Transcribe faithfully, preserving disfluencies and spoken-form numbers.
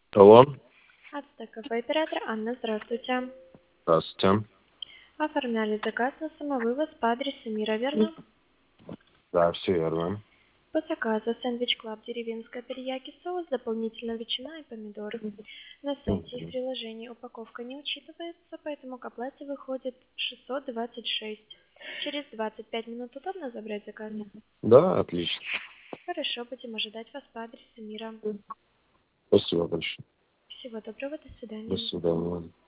Алло, Ацтек кафе, оператор Анна, здравствуйте. здравствуйте. Оформляли заказ на самовывоз по адресу Мира, верно? Да, все верно. По заказу сэндвич клаб деревенская терияки соус, дополнительно ветчина и помидоры. На сайте и в Мгм. приложении упаковка не учитывается, поэтому к оплате выходит шестьсот двадцать шесть. Через двадцать пять минут удобно забрать заказ? Да, отлично. Хорошо, будем ожидать вас по адресу Мира. Спасибо большое. Всего доброго, до До свидания. свидания.